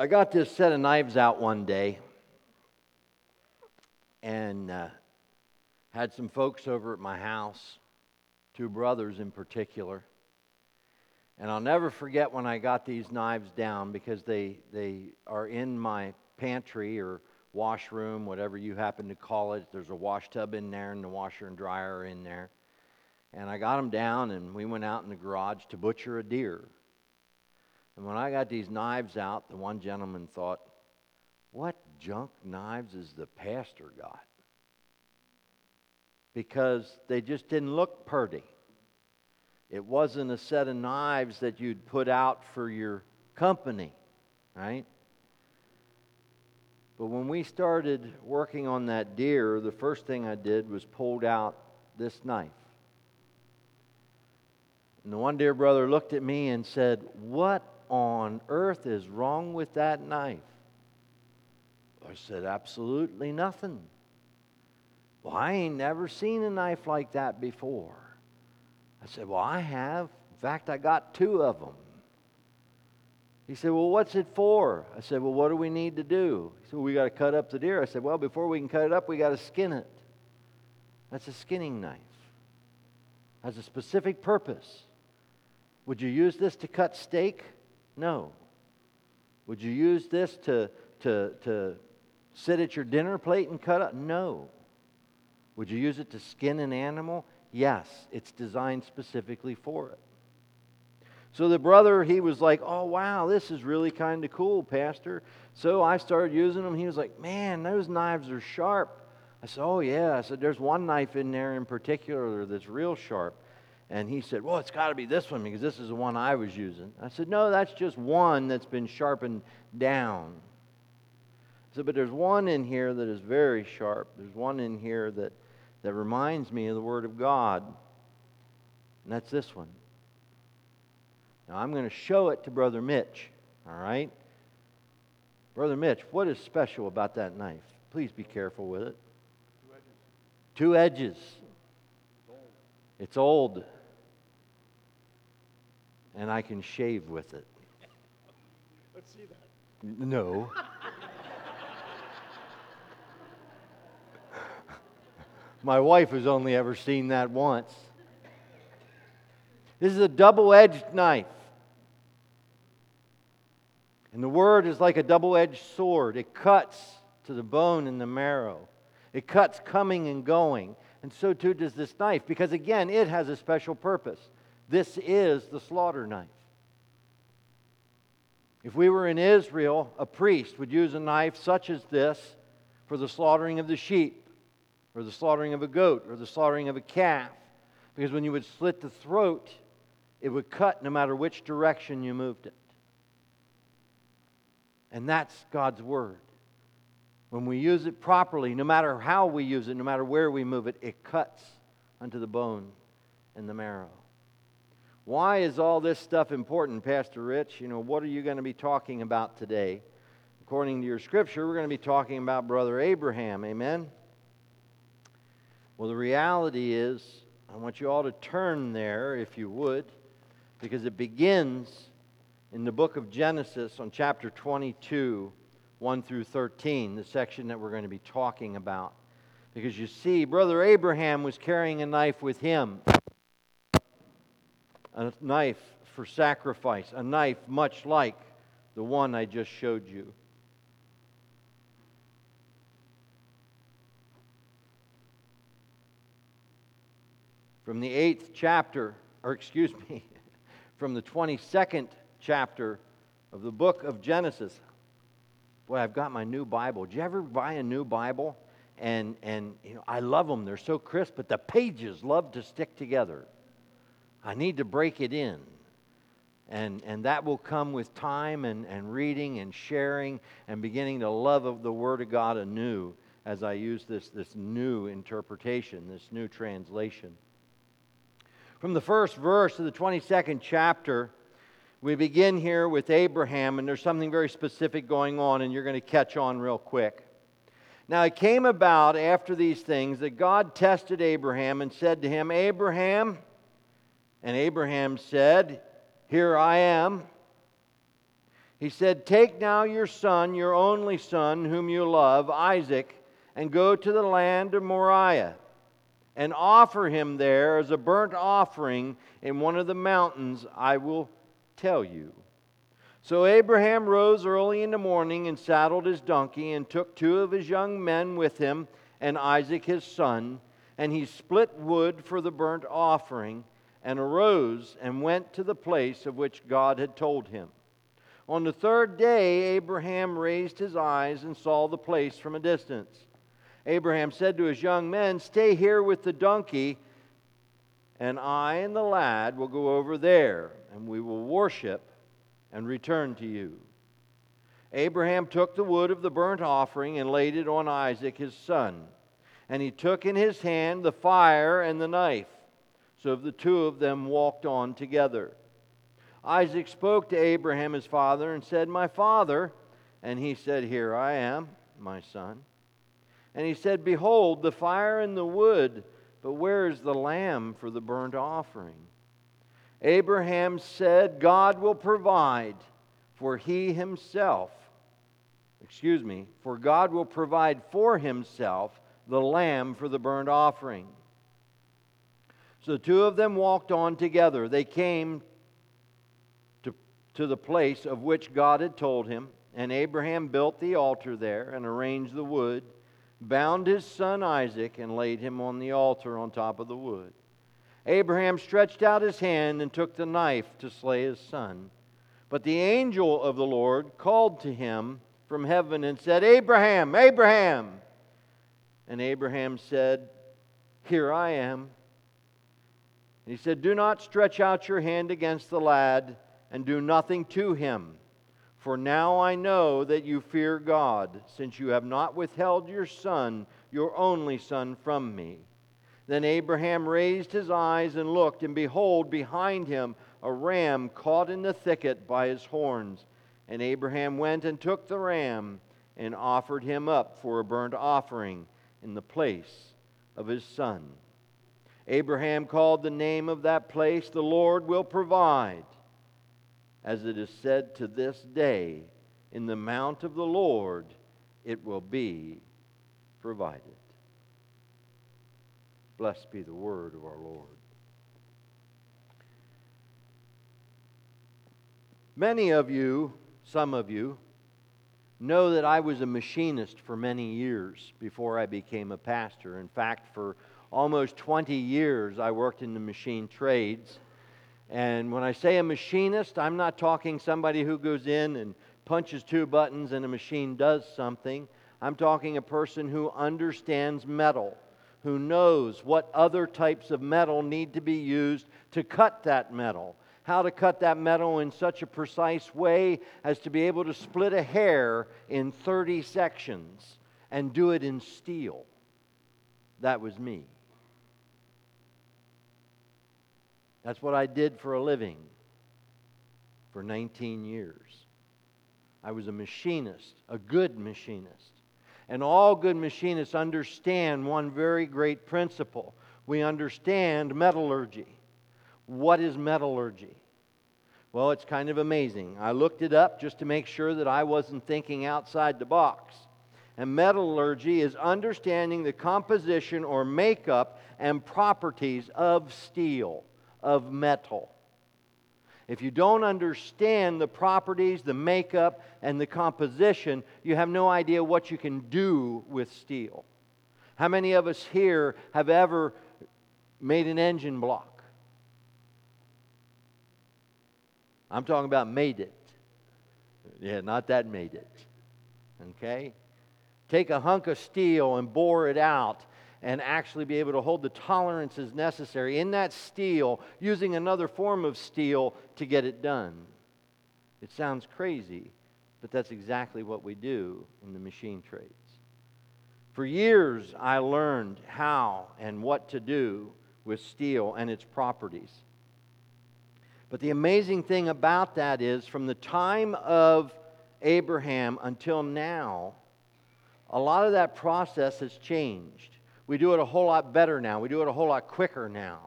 I got this set of knives out one day and had some folks over at my house, two brothers in particular. And I'll never forget when I got these knives down, because they are in my pantry or washroom, whatever you happen to call it. There's a wash tub in there and the washer and dryer are in there. And I got them down and we went out in the garage to butcher a deer. And when I got these knives out, the one gentleman thought, what junk knives is the pastor got? Because they just didn't look pretty. It wasn't a set of knives that you'd put out for your company, right? But when we started working on that deer, the first thing I did was pulled out this knife. And the one dear brother looked at me and said, what on earth is wrong with that knife? I said, absolutely nothing. Well, I ain't never seen a knife like that before. I said, well, I have. In fact, I got two of them. He said, well, what's it for? I said, well, what do we need to do? He said, well, we got to cut up the deer. I said, well, before we can cut it up, we got to skin it. That's a skinning knife. Has a specific purpose. Would you use this to cut steak? No. Would you use this to sit at your dinner plate and cut up? No. Would you use it to skin an animal? Yes, it's designed specifically for it. So the brother, he was like, oh, wow, this is really kind of cool, Pastor. So I started using them. He was like, man, those knives are sharp. I said, oh, yeah. I said, there's one knife in there in particular that's real sharp. And he said, well, it's got to be this one because this is the one I was using. I said, no, that's just one that's been sharpened down. I said, but there's one in here that is very sharp. There's one in here that reminds me of the Word of God. And that's this one. Now, I'm going to show it to Brother Mitch. All right? Brother Mitch, what is special about that knife? Please be careful with it. Two edges. It's old. And I can shave with it. Let's see that. No. My wife has only ever seen that once. This is a double-edged knife. And the word is like a double-edged sword. It cuts to the bone and the marrow. It cuts coming and going. And so too does this knife, because again, it has a special purpose. This is the slaughter knife. If we were in Israel, a priest would use a knife such as this for the slaughtering of the sheep, or the slaughtering of a goat, or the slaughtering of a calf. Because when you would slit the throat, it would cut no matter which direction you moved it. And that's God's Word. When we use it properly, no matter how we use it, no matter where we move it, it cuts unto the bone and the marrow. Why is all this stuff important, Pastor Rich? What are you going to be talking about today? According to your scripture, we're going to be talking about Brother Abraham. Amen? Well, the reality is, I want you all to turn there, if you would, because it begins in the book of Genesis on chapter 22, 1 through 13, the section that we're going to be talking about. Because you see, Brother Abraham was carrying a knife with him. A knife for sacrifice. A knife much like the one I just showed you. From the 8th chapter, from the 22nd chapter of the book of Genesis. Boy, I've got my new Bible. Did you ever buy a new Bible? And I love them. They're so crisp, but the pages love to stick together. I need to break it in. And that will come with time and reading and sharing and beginning to love of the Word of God anew as I use this new interpretation, this new translation. From the first verse of the 22nd chapter, we begin here with Abraham, and there's something very specific going on, and you're going to catch on real quick. Now it came about after these things that God tested Abraham and said to him, Abraham, and Abraham said, Here I am. He said, "Take now your son, your only son, whom you love, Isaac, and go to the land of Moriah, and offer him there as a burnt offering in one of the mountains I will tell you." So Abraham rose early in the morning and saddled his donkey and took 2 of his young men with him and Isaac his son, and he split wood for the burnt offering and arose and went to the place of which God had told him. On the 3rd day, Abraham raised his eyes and saw the place from a distance. Abraham said to his young men, "Stay here with the donkey, and I and the lad will go over there, and we will worship and return to you." Abraham took the wood of the burnt offering and laid it on Isaac his son. And he took in his hand the fire and the knife. So the 2 of them walked on together. Isaac spoke to Abraham his father and said, "My father." And he said, "Here I am, my son." And he said, "Behold, the fire and the wood, but where is the lamb for the burnt offering?" Abraham said, "God will provide, for God will provide for himself the lamb for the burnt offering." So the 2 of them walked on together. They came to the place of which God had told him, and Abraham built the altar there and arranged the wood, bound his son Isaac, and laid him on the altar on top of the wood. Abraham stretched out his hand and took the knife to slay his son. But the angel of the Lord called to him from heaven and said, "Abraham, Abraham!" And Abraham said, "Here I am." And he said, "Do not stretch out your hand against the lad, and do nothing to him. For now I know that you fear God, since you have not withheld your son, your only son, from me." Then Abraham raised his eyes and looked, and behold, behind him a ram caught in the thicket by his horns. And Abraham went and took the ram and offered him up for a burnt offering in the place of his son. Abraham called the name of that place, "The Lord will provide." As it is said to this day, "In the mount of the Lord it will be provided." Blessed be the word of our Lord. Many of you, some of you, know that I was a machinist for many years before I became a pastor. In fact, for almost 20 years I worked in the machine trades. And when I say a machinist, I'm not talking somebody who goes in and punches 2 buttons and a machine does something. I'm talking a person who understands metal, who knows what other types of metal need to be used to cut that metal, how to cut that metal in such a precise way as to be able to split a hair in 30 sections and do it in steel. That was me. That's what I did for a living for 19 years. I was a machinist, a good machinist. And all good machinists understand one very great principle. We understand metallurgy. What is metallurgy? Well, it's kind of amazing. I looked it up just to make sure that I wasn't thinking outside the box. And metallurgy is understanding the composition or makeup and properties of steel, of metal. If you don't understand the properties, the makeup, and the composition, you have no idea what you can do with steel. How many of us here have ever made an engine block? I'm talking about made it. Yeah, not that made it. Okay? Take a hunk of steel and bore it out and actually be able to hold the tolerances necessary in that steel using another form of steel to get it done. It sounds crazy, but that's exactly what we do in the machine trades. For years, I learned how and what to do with steel and its properties. But the amazing thing about that is, from the time of Abraham until now, a lot of that process has changed. We do it a whole lot better now. We do it a whole lot quicker now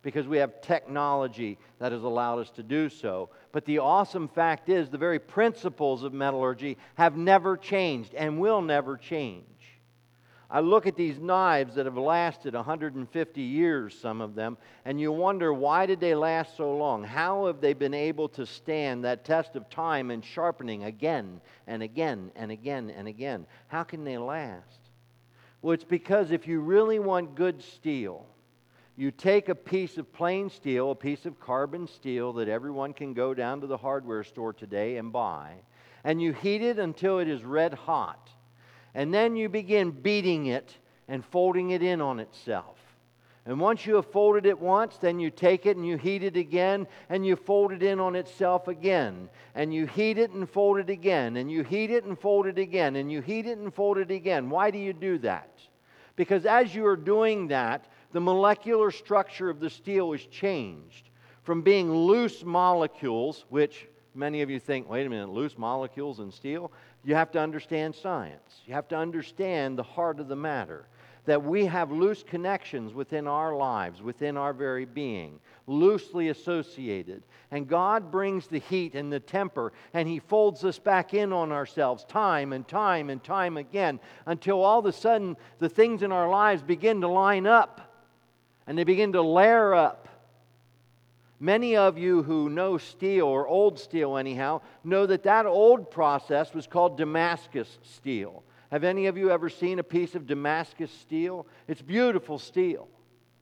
because we have technology that has allowed us to do so. But the awesome fact is the very principles of metallurgy have never changed and will never change. I look at these knives that have lasted 150 years, some of them, and you wonder, why did they last so long? How have they been able to stand that test of time and sharpening again and again and again and again? How can they last? Well, it's because if you really want good steel, you take a piece of plain steel, a piece of carbon steel that everyone can go down to the hardware store today and buy, and you heat it until it is red hot. And then you begin beating it and folding it in on itself. And once you have folded it once, then you take it and you heat it again, and you fold it in on itself again. And you heat it and fold it again, and you heat it and fold it again, and you heat it and fold it again. Why do you do that? Because as you are doing that, the molecular structure of the steel is changed from being loose molecules, which many of you think, wait a minute, loose molecules in steel? You have to understand science. You have to understand the heart of the matter. That we have loose connections within our lives, within our very being, loosely associated. And God brings the heat and the temper, and He folds us back in on ourselves time and time and time again, until all of a sudden the things in our lives begin to line up, and they begin to layer up. Many of you who know steel, or old steel anyhow, know that that old process was called Damascus steel. Have any of you ever seen a piece of Damascus steel? It's beautiful steel.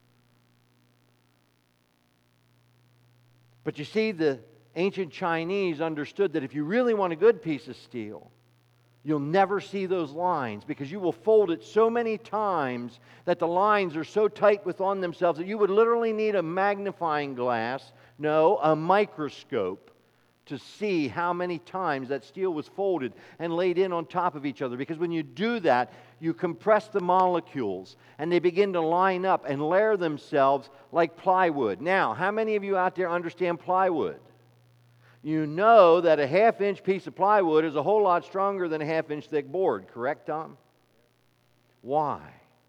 But you see, the ancient Chinese understood that if you really want a good piece of steel, you'll never see those lines, because you will fold it so many times that the lines are so tight within themselves that you would literally need a magnifying glass, no, a microscope, to see how many times that steel was folded and laid in on top of each other. Because when you do that, you compress the molecules and they begin to line up and layer themselves like plywood. Now, how many of you out there understand plywood? You know that a half-inch piece of plywood is a whole lot stronger than a half-inch thick board, correct, Tom? Why?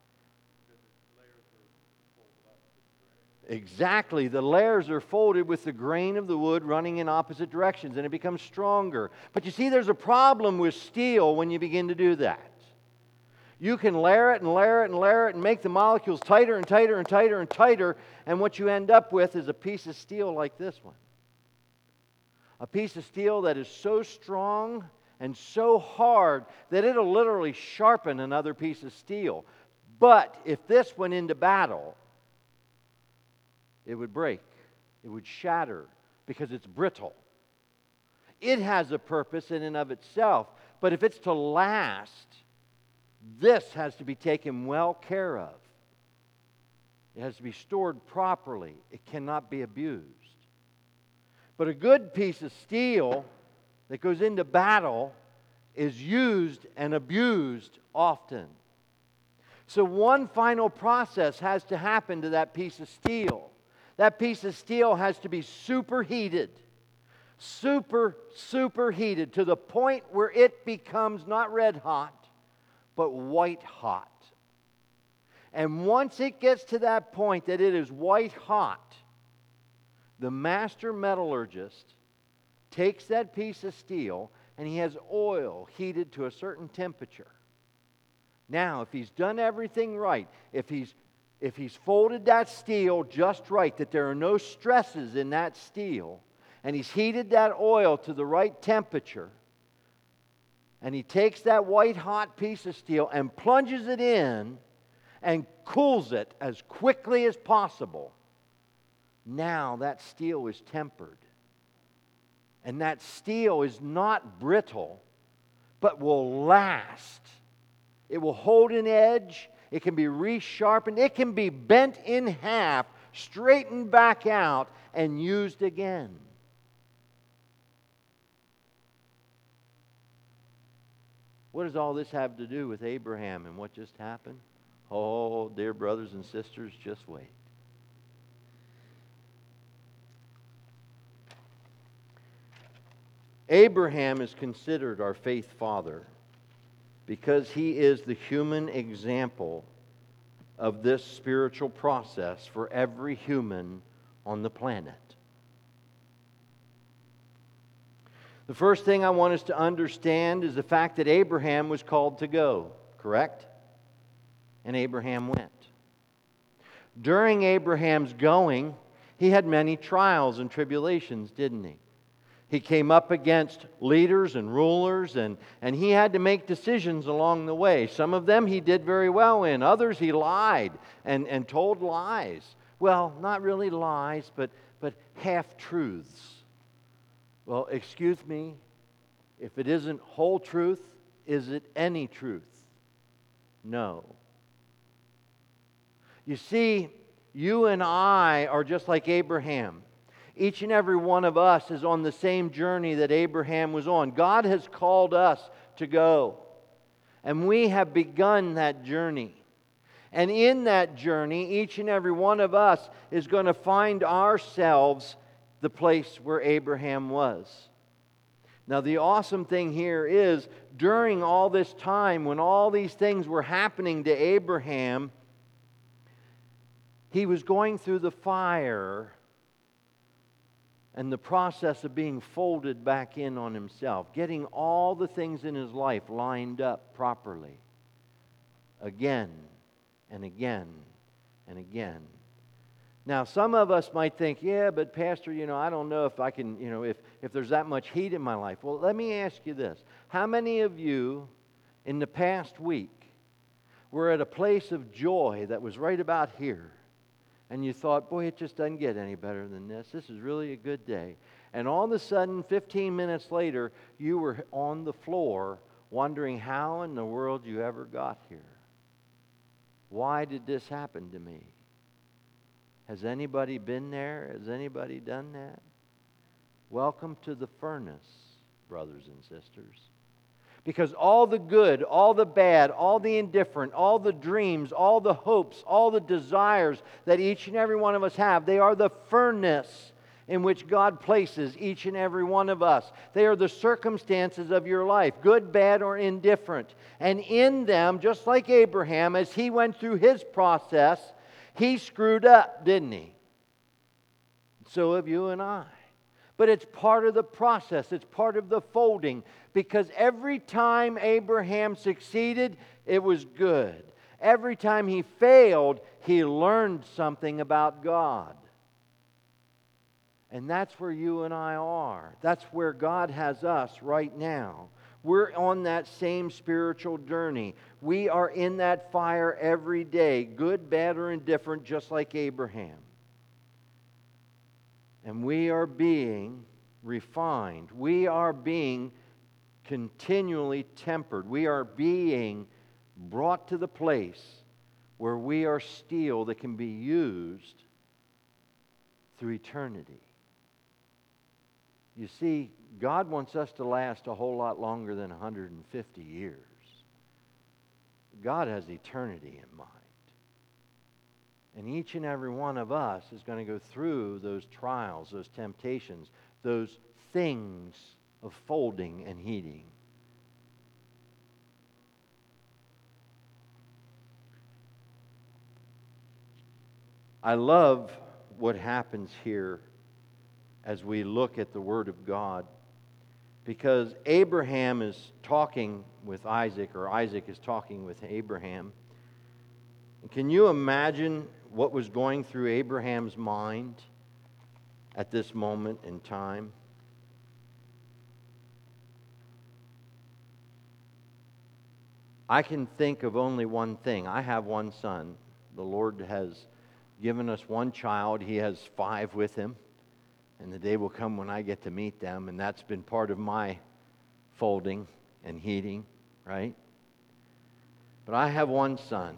Exactly. The layers are folded with the grain of the wood running in opposite directions, and it becomes stronger. But you see, there's a problem with steel when you begin to do that. You can layer it and layer it and layer it and make the molecules tighter and tighter and tighter and tighter, and what you end up with is a piece of steel like this one. A piece of steel that is so strong and so hard that it'll literally sharpen another piece of steel. But if this went into battle, it would break. It would shatter because it's brittle. It has a purpose in and of itself, but if it's to last, this has to be taken well care of. It has to be stored properly. It cannot be abused. But a good piece of steel that goes into battle is used and abused often. So one final process has to happen to that piece of steel. That piece of steel has to be superheated. Superheated to the point where it becomes not red hot, but white hot. And once it gets to that point that it is white hot, the master metallurgist takes that piece of steel and he has oil heated to a certain temperature. Now, if he's done everything right, if he's folded that steel just right, that there are no stresses in that steel, and he's heated that oil to the right temperature, and he takes that white hot piece of steel and plunges it in and cools it as quickly as possible, now that steel is tempered. And that steel is not brittle, but will last. It will hold an edge. It can be resharpened. It can be bent in half, straightened back out, and used again. What does all this have to do with Abraham and what just happened? Oh, dear brothers and sisters, just wait. Abraham is considered our faith father because he is the human example of this spiritual process for every human on the planet. The first thing I want us to understand is the fact that Abraham was called to go, correct? And Abraham went. During Abraham's going, he had many trials and tribulations, didn't he? He came up against leaders and rulers, and he had to make decisions along the way. Some of them he did very well in. Others he lied and told lies. Well, not really lies, but half-truths. Well, excuse me, if it isn't whole truth, is it any truth? No. You see, you and I are just like Abraham. Each and every one of us is on the same journey that Abraham was on. God has called us to go. And we have begun that journey. And in that journey, each and every one of us is going to find ourselves the place where Abraham was. Now, the awesome thing here is, during all this time, when all these things were happening to Abraham, he was going through the fire and the process of being folded back in on himself, getting all the things in his life lined up properly, again and again and again. Now, some of us might think, yeah, but Pastor, I don't know if I can, if there's that much heat in my life. Well, let me ask you this. How many of you in the past week were at a place of joy that was right about here, and you thought, boy, it just doesn't get any better than this. This is really a good day. And all of a sudden, 15 minutes later, you were on the floor wondering how in the world you ever got here. Why did this happen to me? Has anybody been there? Has anybody done that? Welcome to the furnace, brothers and sisters. Because all the good, all the bad, all the indifferent, all the dreams, all the hopes, all the desires that each and every one of us have, they are the furnace in which God places each and every one of us. They are the circumstances of your life, good, bad, or indifferent. And in them, just like Abraham, as he went through his process, he screwed up, didn't he? So have you and I. But it's part of the process. It's part of the folding. Because every time Abraham succeeded, it was good. Every time he failed, he learned something about God. And that's where you and I are. That's where God has us right now. We're on that same spiritual journey. We are in that fire every day, good, bad, or indifferent, just like Abraham. And we are being refined. We are being continually tempered. We are being brought to the place where we are steel that can be used through eternity. You see, God wants us to last a whole lot longer than 150 years. God has eternity in mind. And each and every one of us is going to go through those trials, those temptations, those things of folding and heating. I love what happens here as we look at the Word of God, because Abraham is talking with Isaac, or Isaac is talking with Abraham. And can you imagine what was going through Abraham's mind at this moment in time? I can think of only one thing. I have one son. The Lord has given us one child. He has 5 with him. And the day will come when I get to meet them, and that's been part of my folding and heating, right? But I have one son.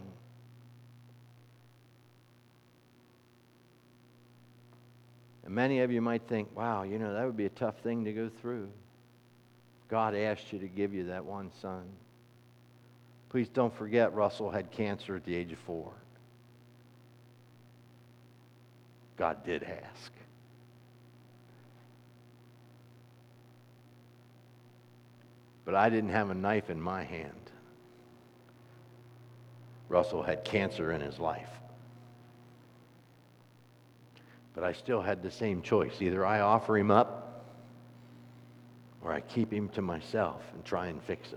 And many of you might think, wow, that would be a tough thing to go through. God asked you to give you that one son. Please don't forget, Russell had cancer at the age of 4. God did ask. But I didn't have a knife in my hand. Russell had cancer in his life. But I still had the same choice. Either I offer him up or I keep him to myself and try and fix it.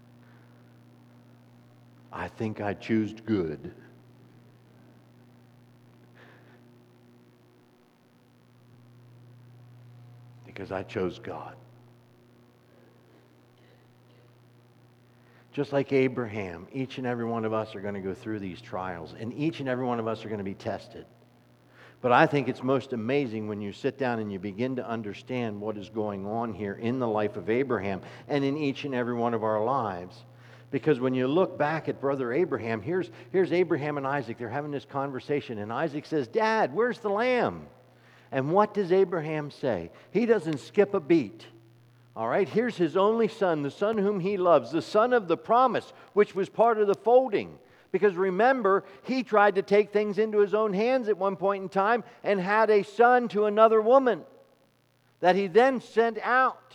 I think I choose good. Because I chose God. Just like Abraham, each and every one of us are going to go through these trials, and each and every one of us are going to be tested. But I think it's most amazing when you sit down and you begin to understand what is going on here in the life of Abraham and in each and every one of our lives. Because when you look back at Brother Abraham, here's Abraham and Isaac. They're having this conversation, and Isaac says, "Dad, where's the lamb?" And what does Abraham say? He doesn't skip a beat. All right, here's his only son, the son whom he loves, the son of the promise, which was part of the folding. Because remember, he tried to take things into his own hands at one point in time and had a son to another woman that he then sent out.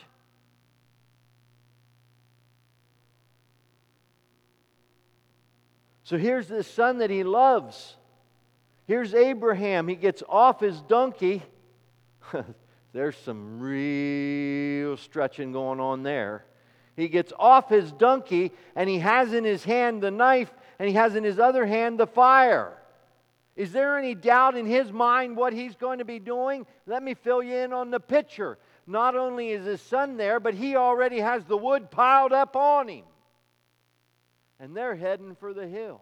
So here's this son that he loves. Here's Abraham. He gets off his donkey. There's some real stretching going on there. He gets off his donkey and he has in his hand the knife and he has in his other hand the fire. Is there any doubt in his mind what he's going to be doing? Let me fill you in on the picture. Not only is his son there, but he already has the wood piled up on him. And they're heading for the hill.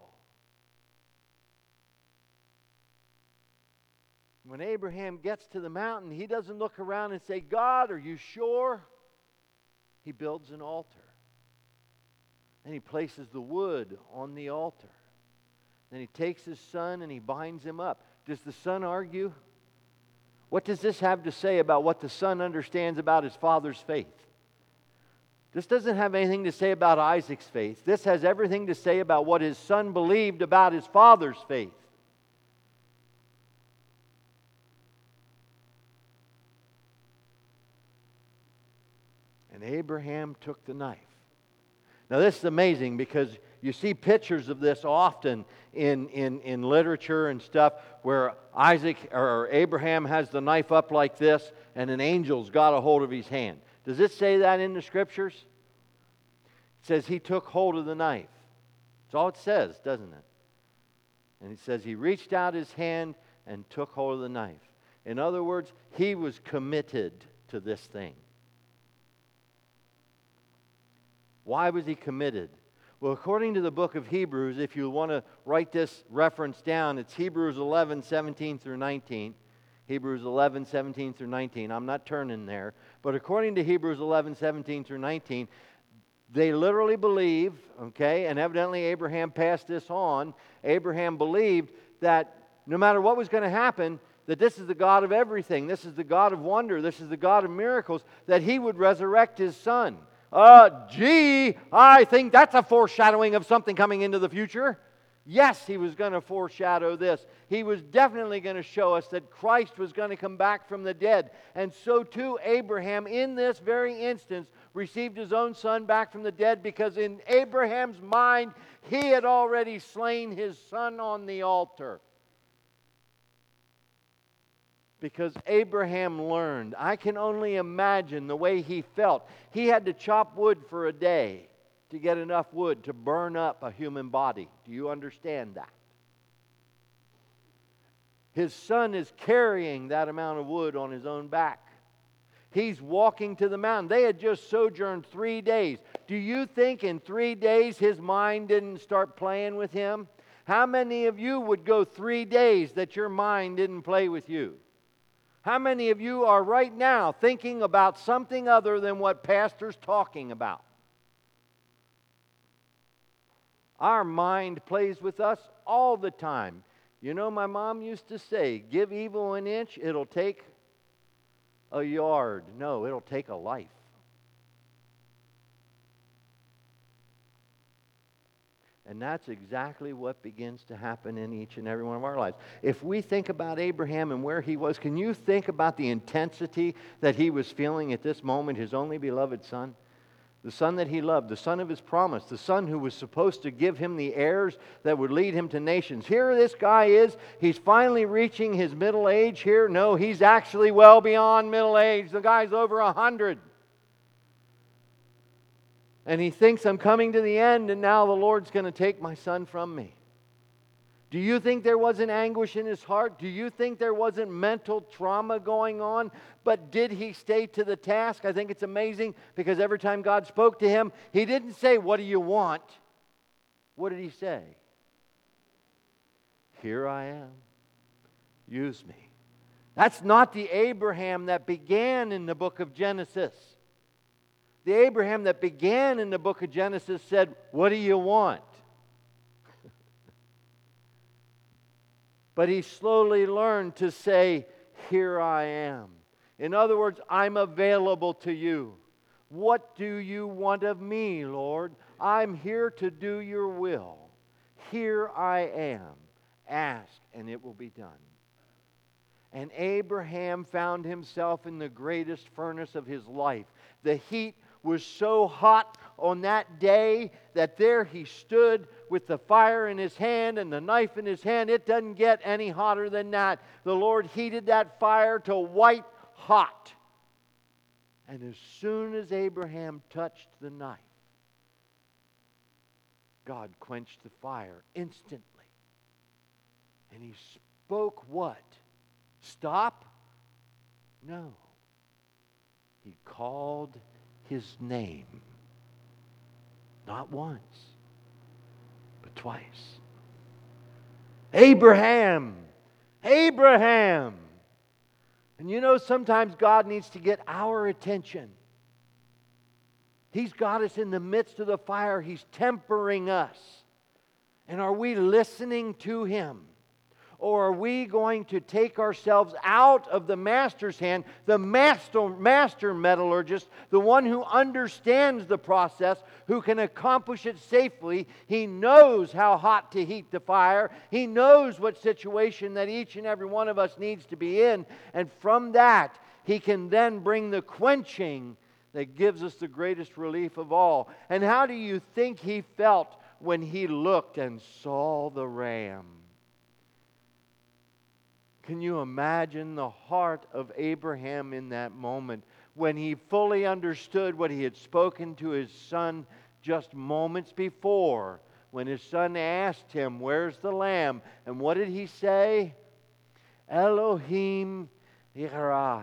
When Abraham gets to the mountain, he doesn't look around and say, "God, are you sure?" He builds an altar. And he places the wood on the altar. Then he takes his son and he binds him up. Does the son argue? What does this have to say about what the son understands about his father's faith? This doesn't have anything to say about Isaac's faith. This has everything to say about what his son believed about his father's faith. And Abraham took the knife. Now this is amazing because you see pictures of this often in literature and stuff where Isaac or Abraham has the knife up like this and an angel's got a hold of his hand. Does it say that in the Scriptures? It says he took hold of the knife. That's all it says, doesn't it? And it says he reached out his hand and took hold of the knife. In other words, he was committed to this thing. Why was he committed? Well, according to the book of Hebrews, if you want to write this reference down, it's Hebrews 11, 17 through 19. Hebrews 11, 17 through 19. I'm not turning there. But according to Hebrews 11, 17 through 19, they literally believe, okay, and evidently Abraham passed this on. Abraham believed that no matter what was going to happen, that this is the God of everything. This is the God of wonder. This is the God of miracles, that he would resurrect his son. I think that's a foreshadowing of something coming into the future. Yes, he was going to foreshadow this. He was definitely going to show us that Christ was going to come back from the dead. And so too, Abraham, in this very instance, received his own son back from the dead because in Abraham's mind, he had already slain his son on the altar. Because Abraham learned. I can only imagine the way he felt. He had to chop wood for a day to get enough wood to burn up a human body. Do you understand that? His son is carrying that amount of wood on his own back. He's walking to the mountain. They had just sojourned 3 days. Do you think in 3 days his mind didn't start playing with him? How many of you would go 3 days that your mind didn't play with you? How many of you are right now thinking about something other than what Pastor's talking about? Our mind plays with us all the time. You know, my mom used to say, give evil an inch, it'll take a yard. No, it'll take a life. And that's exactly what begins to happen in each and every one of our lives. If we think about Abraham and where he was, can you think about the intensity that he was feeling at this moment, his only beloved son? the son that he loved, the son of his promise, the son who was supposed to give him the heirs that would lead him to nations. Here this guy is. He's finally reaching his middle age here. No, he's actually well beyond middle age. The guy's over 100. And he thinks, I'm coming to the end, and now the Lord's going to take my son from me. Do you think there wasn't anguish in his heart? Do you think there wasn't mental trauma going on? But did he stay to the task? I think it's amazing because every time God spoke to him, He didn't say, what do you want? What did He say? Here I am. Use me. That's not the Abraham that began in the book of Genesis. The Abraham that began in the book of Genesis said, what do you want? But he slowly learned to say, here I am. In other words, I'm available to you. What do you want of me, Lord? I'm here to do your will. Here I am. Ask, and it will be done. And Abraham found himself in the greatest furnace of his life. The heat was so hot on that day that there he stood with the fire in his hand and the knife in his hand. It doesn't get any hotter than that. The Lord heated that fire to white hot. And as soon as Abraham touched the knife, God quenched the fire instantly. And He spoke what? Stop? No. He called His name. Not once, but twice. Abraham! Abraham! And you know, sometimes God needs to get our attention. He's got us in the midst of the fire. He's tempering us. And are we listening to Him? Or are we going to take ourselves out of the Master's hand, the master metallurgist, the one who understands the process, who can accomplish it safely? He knows how hot to heat the fire. He knows what situation that each and every one of us needs to be in. And from that, He can then bring the quenching that gives us the greatest relief of all. And how do you think he felt when he looked and saw the ram? Can you imagine the heart of Abraham in that moment when he fully understood what he had spoken to his son just moments before, when his son asked him, where's the lamb? And what did he say? Elohim Yireh.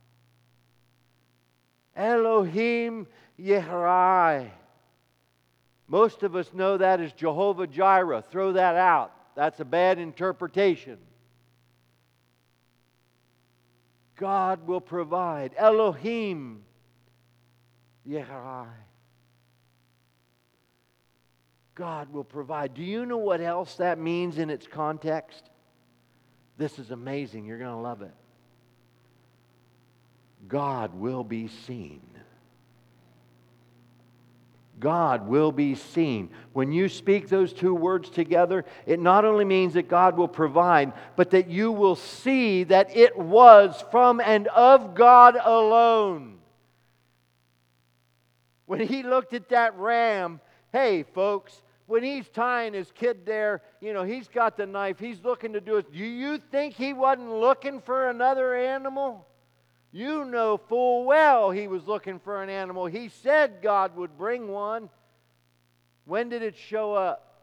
Elohim Yireh. Most of us know that as Jehovah Jireh. Throw that out. That's a bad interpretation. God will provide. Elohim Yireh. God will provide. Do you know what else that means in its context? This is amazing. You're going to love it. God will be seen. God will be seen. When you speak those two words together, it not only means that God will provide, but that you will see that it was from and of God alone. When he looked at that ram, hey folks, when he's tying his kid there, he's got the knife, he's looking to do it. Do you think he wasn't looking for another animal? You know full well he was looking for an animal. He said God would bring one. When did it show up?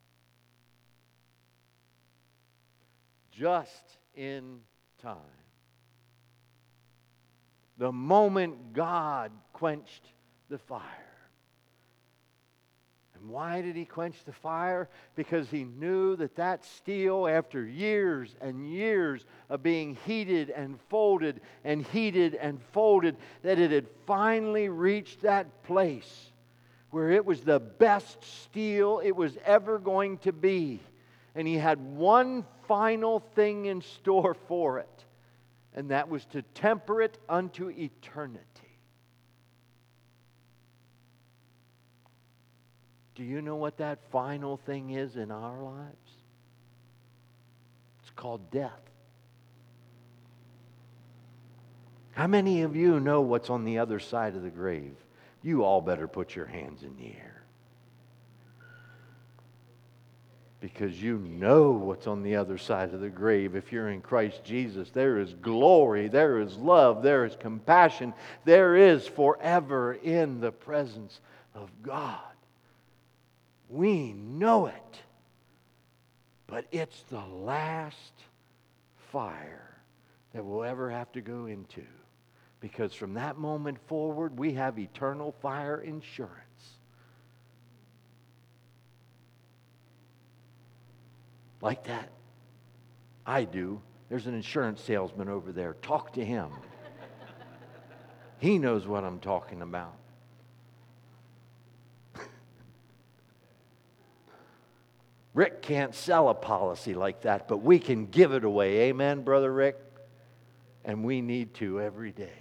Just in time. The moment God quenched the fire. And why did he quench the fire? Because he knew that steel, after years and years of being heated and folded and heated and folded, that it had finally reached that place where it was the best steel it was ever going to be. And he had one final thing in store for it, and that was to temper it unto eternity. Do you know what that final thing is in our lives? It's called death. How many of you know what's on the other side of the grave? you all better put your hands in the air. Because you know what's on the other side of the grave. If you're in Christ Jesus, there is glory, there is love, there is compassion, there is forever in the presence of God. We know it, but it's the last fire that we'll ever have to go into. Because from that moment forward, we have eternal fire insurance. Like that? I do. There's an insurance salesman over there. Talk to him. He knows what I'm talking about. Rick can't sell a policy like that, but we can give it away. Amen, Brother Rick? And we need to every day.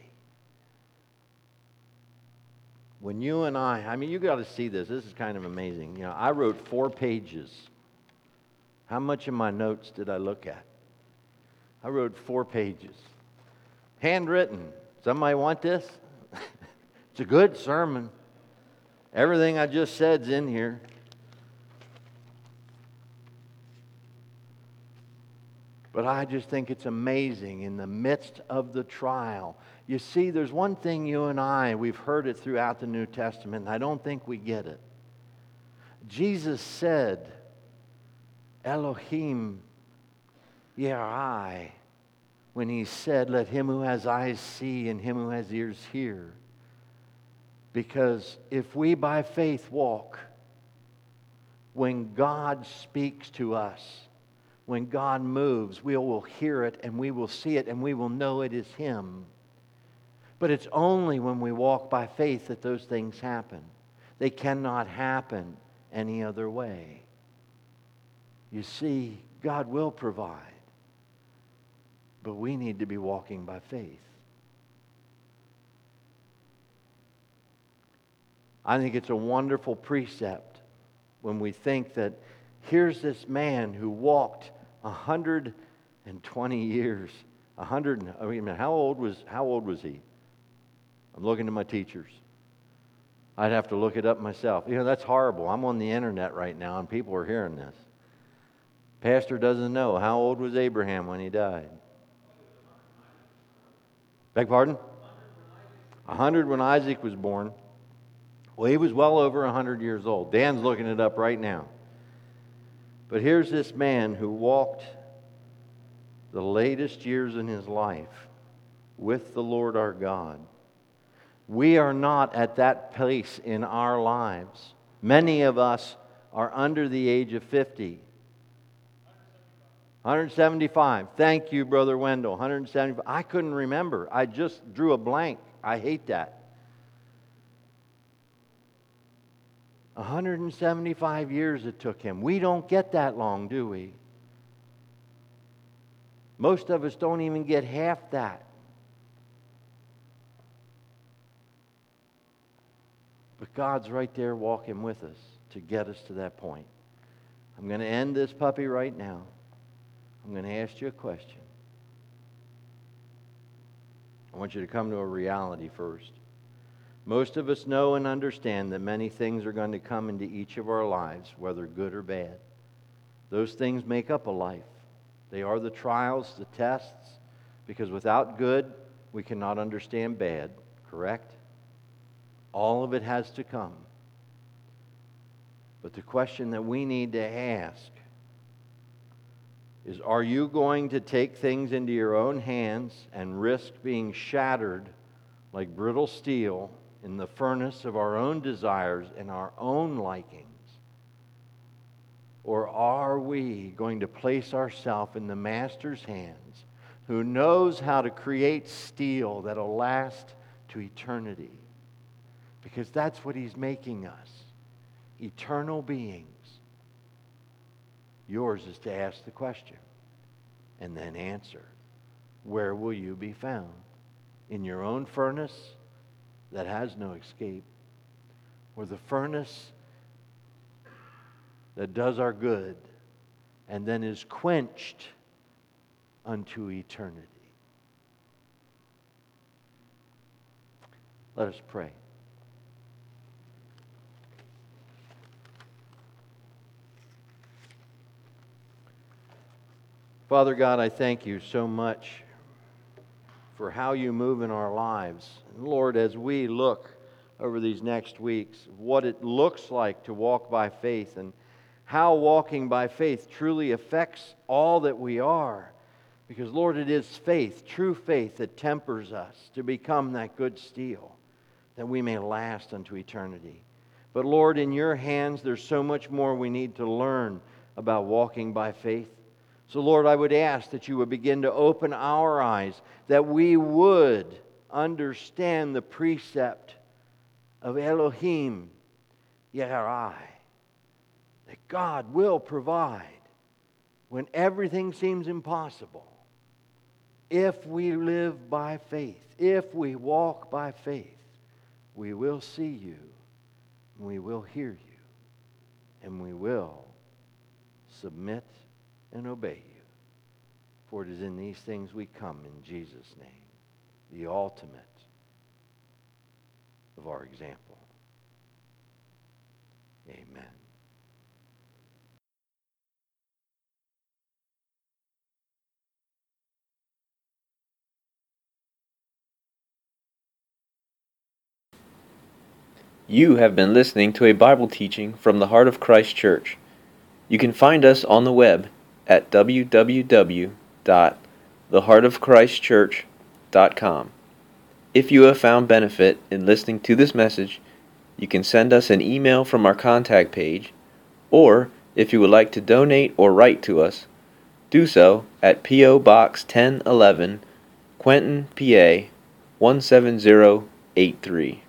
When you and I mean, you got to see this. This is kind of amazing. You know, I wrote 4 pages. How much of my notes did I look at? I wrote 4 pages. Handwritten. Somebody want this? It's a good sermon. Everything I just said's in here. But I just think it's amazing in the midst of the trial. You see, there's one thing you and I, we've heard it throughout the New Testament, and I don't think we get it. Jesus said, Elohim Yerai, when he said, let him who has eyes see and him who has ears hear. Because if we by faith walk, when God speaks to us, when God moves, we will hear it and we will see it and we will know it is Him. But it's only when we walk by faith that those things happen. They cannot happen any other way. You see, God will provide, but we need to be walking by faith. I think it's a wonderful precept when we think that here's this man who walked 120 years. How old was he? I'm looking to my teachers. I'd have to look it up myself. You know, that's horrible. I'm on the internet right now and people are hearing this. Pastor doesn't know. How old was Abraham when he died? Beg pardon? 100 when Isaac was born. Well, he was well over 100 years old. Dan's looking it up right now. But here's this man who walked the latest years in his life with the Lord our God. We are not at that place in our lives. Many of us are under the age of 50. 175. Thank you, Brother Wendell. 175. I couldn't remember. I just drew a blank. I hate that. 175 years it took him. We don't get that long, do we? Most of us don't even get half that. But God's right there walking with us to get us to that point. I'm going to end this puppy right now. I'm going to ask you a question. I want you to come to a reality first. Most of us know and understand that many things are going to come into each of our lives, whether good or bad. Those things make up a life. They are the trials, the tests, because without good, we cannot understand bad, correct? All of it has to come. But the question that we need to ask is, are you going to take things into your own hands and risk being shattered like brittle steel in the furnace of our own desires and our own likings? Or are we going to place ourselves in the Master's hands, who knows how to create steel that'll last to eternity? Because that's what He's making us, eternal beings. Yours is to ask the question and then answer. Where will you be found? In your own furnace that has no escape, or the furnace that does our good and then is quenched unto eternity? Let us pray. Father God, I thank you so much for how you move in our lives. And Lord, as we look over these next weeks, what it looks like to walk by faith and how walking by faith truly affects all that we are. Because, Lord, it is faith, true faith, that tempers us to become that good steel, that we may last unto eternity. But, Lord, in your hands, there's so much more we need to learn about walking by faith. So, Lord, I would ask that you would begin to open our eyes, that we would understand the precept of Elohim Yeharai, that God will provide when everything seems impossible. If we live by faith, if we walk by faith, we will see you, we will hear you, and we will submit and obey you. For it is in these things we come in Jesus' name, the ultimate of our example. Amen. You have been listening to a Bible teaching from the Heart of Christ Church. You can find us on the web at www.theheartofchristchurch.com. If you have found benefit in listening to this message, you can send us an email from our contact page, or if you would like to donate or write to us, do so at P.O. Box 1011, Quentin, PA 17083.